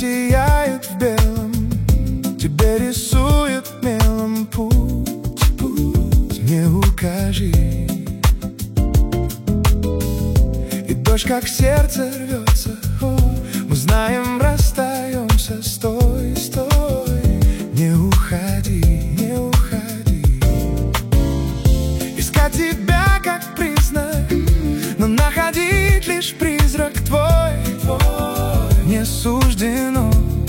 сияют в белом, тебе рисует мелом путь, путь, не укажи. И дождь как сердце рвется, о, мы знаем, расстаемся, стой, стой, не уходи, не уходи. Искать тебя как признак, но находить лишь призрак твой, не суждено.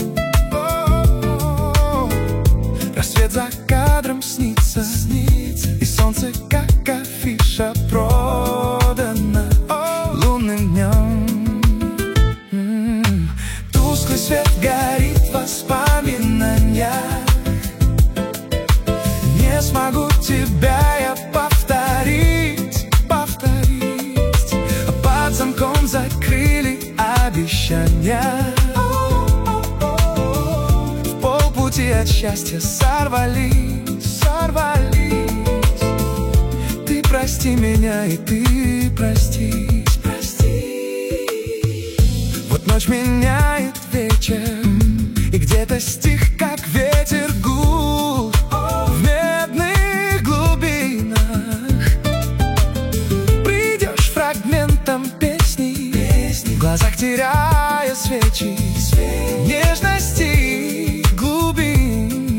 Рассвет за кадром снится, и солнце как афиша продано лунным днем. Тусклый свет горит в воспоминаниях. Не смогу тебя я повторить, повторить. Под замком закрыли обещания. В полпути от счастья сорвались, сорвались. Ты прости меня, и ты прости, прости. Вот ночь меняет вечер, и где-то стих, как ветер, гул в медных глубинах. Придешь фрагментом песни, в глазах теряя свечи, нежности глубин.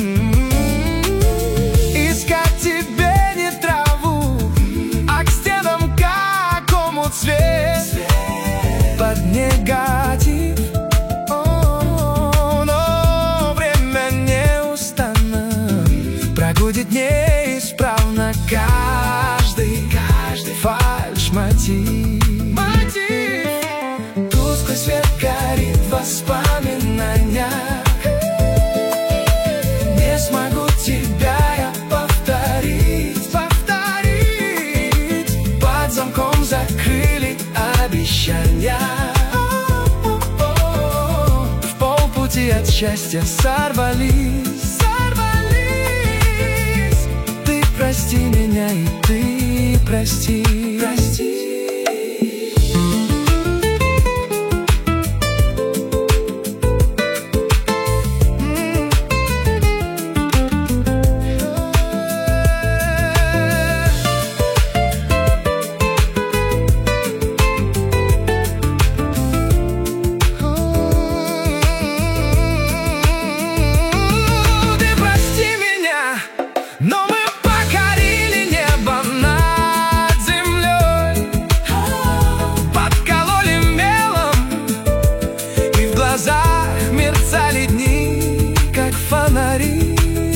Искать тебе не траву, а к стенам как омут свет под негатив. Но время неустанно прогудит неисправно каждый фальш-мотив. Тусклый свет горит в воспоминаниях. Не смогу тебя я повторить, повторить. Под замком закрыли обещания. В полпути от счастья сорвались, сорвались. Ты прости меня, и ты прости, прости. Но мы покорили небо над землей, подкололи мелом, и в глазах мерцали дни, как фонари.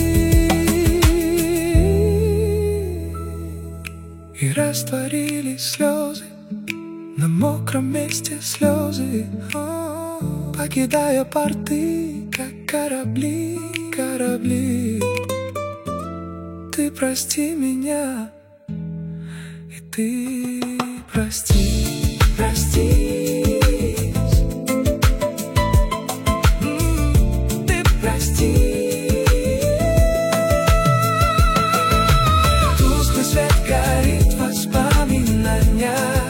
И растворились слезы на мокром месте, слезы, покидая порты, как корабли, корабли. Ты прости меня, и ты прости, прости. Ты прости. Тусклый свет горит в воспоминаниях.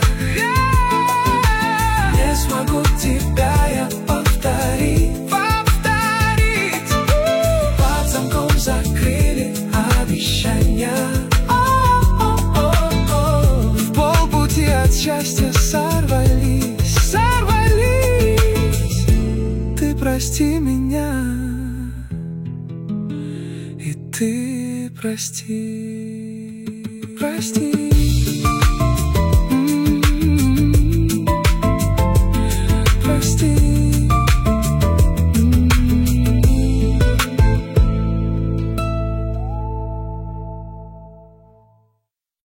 Не смогу тебя я повторить, повторить. Под замком закрыли обещания. В полпути от счастья сорвались, сорвались. Ты прости меня, и ты прости.